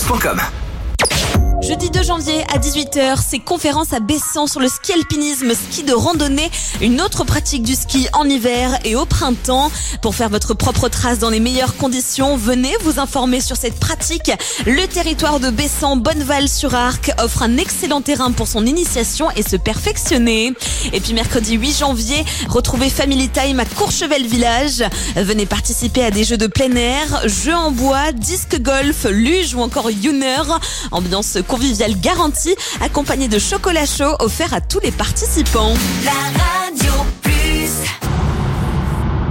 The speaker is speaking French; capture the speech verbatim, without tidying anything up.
point com. Jeudi deux janvier à dix-huit heures, c'est conférence à Bessan sur le ski alpinisme, ski de randonnée, une autre pratique du ski en hiver et au printemps. Pour faire votre propre trace dans les meilleures conditions, venez vous informer sur cette pratique. Le territoire de Bessan, Bonneval-sur-Arc, offre un excellent terrain pour son initiation et se perfectionner. Et puis mercredi huit janvier, retrouvez Family Time à Courchevel Village. Venez participer à des jeux de plein air, jeux en bois, disque golf, luge ou encore youner. Ambiance conviviale garantie, accompagnée de chocolat chaud offert à tous les participants. La